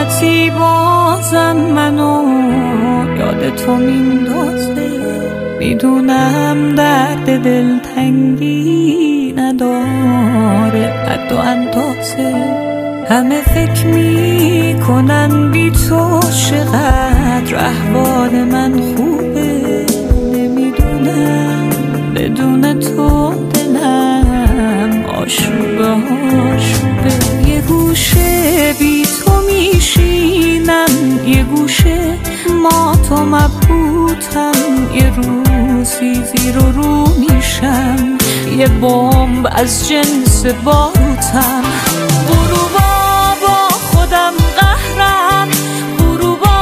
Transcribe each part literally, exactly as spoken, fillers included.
مدتی بازم منو یاد تو میندازه. میدونم درد دلتنگی نداره حد و اندازه. همه فکر میکنن بی تو چقدر احوال من خوبه. نمیدونم بدون تو دلم آشوبه آشوبه. یه گوشه بی تو میشینم، یه گوشه ما تو مبهوتم. یه روزی زیر و رو میشم، یه بمب از جنس باروتم. غروبا با خودم قهرم، غروبا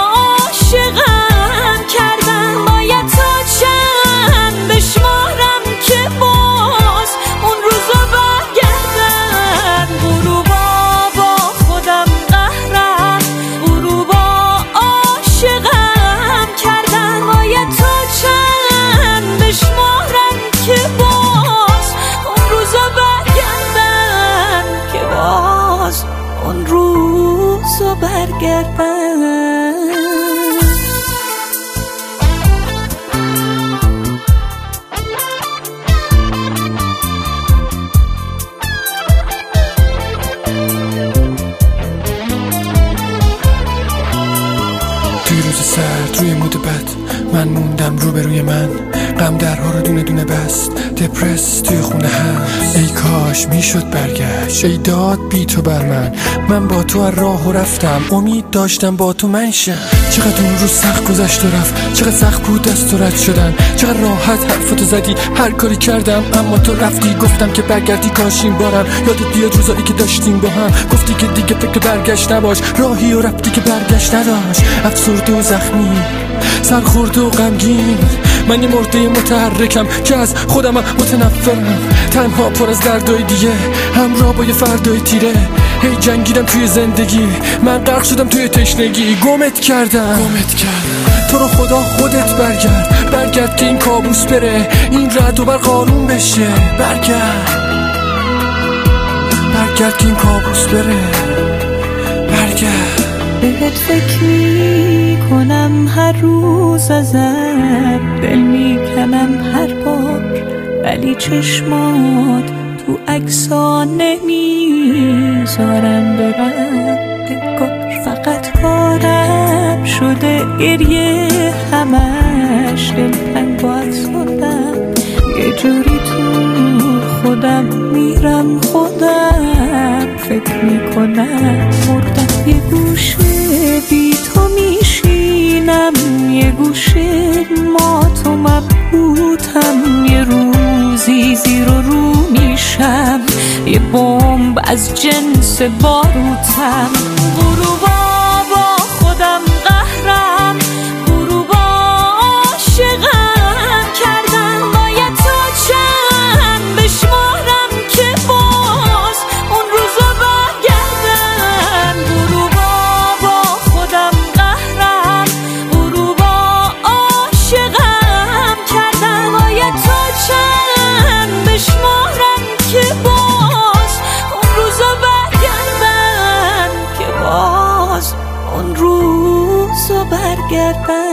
عاشقم کردن. باید تا چند بشمارم که باز اون روزا برگردن. غروبا با خودم قهرم، غروبا عاشقم کردن. باید تا چند بشمارم که باز اون روزا برگردن، که باز اون روزا برگردن. روز سرد روی مود بد من موندم روبروی من. غم درها رو دونه دونه بست، دپرس توی خونه هست. ای کاش میشد برگشت، ای داد بی تو بر من. من با تو از راه و رفتم، امید داشتم با تو منشم. چقدر اون روز سخت گذشت و رفت، چقدر سخت بود دست و رد شدن. چقدر راحت حرفتو زدی، هر کاری کردم اما تو رفتی. گفتم که برگردی کاش این بارم یادت بیاد روزایی که داشتیم با هم. گفتی که دیگه فکر برگشت نباش، راهی و رفتی که برگشت نداشت. افسرده و زخمی، سرخورده و غمگین، من یه مرده متحرکم که از خودم متنفرم. تنها پر از دردای دیگه، همراه با یه فردای تیره. هی جنگیدم توی زندگی، من غرق شدم توی تشنگی. گمت کردم گمت کردم تو رو خدا خودت برگرد. برگرد که این کابوس بره، این رعد و برق قانون بشه. برگرد برگرد که این کابوس بره. برگرد. بهت فکر میکنم هر روز ازت، دل میکنم هر بار. ولی چشمات تو عکسا نمیذارم برم. انگار فقط کارم شده گریه، همش دلتنگ و افسردم. یه جوری تو خودم میرم، خودم فکر میکنم مردم. یه گوشه بی تو میشینم، یه گوشه ما تو مبهوتم. یه روزی زیر و رو میشم، یه بمب از جنس باروتم. غروبا با خودم قهرم، غروبا عاشقم کردن. باید تا چند بشمارم که باز اون روزا برگردن. غروبا با خودم قهرم، غروبا عاشقم کردن. باید تا چند بشمارم که باز اون روزا برگردن، که باز اون روزا برگردن.